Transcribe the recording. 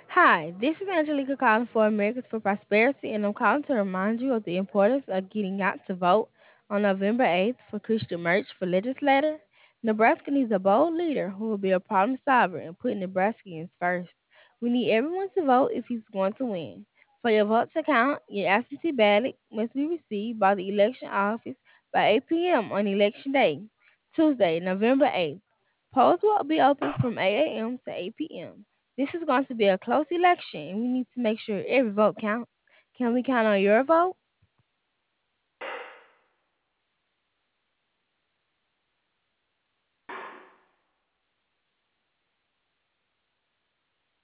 Hi, this is Angelica calling for Americans for Prosperity, and I'm calling to remind you of the importance of getting out to vote on November 8th for Christian Merch for legislator. Nebraska needs a bold leader who will be a problem solver and put Nebraskans first. We need everyone to vote if he's going to win. For your vote to count, your absentee ballot must be received by the election office by 8 p.m. on election day, Tuesday, November 8th. Polls will be open from 8 a.m. to 8 p.m. This is going to be a close election, and we need to make sure every vote counts. Can we count on your vote?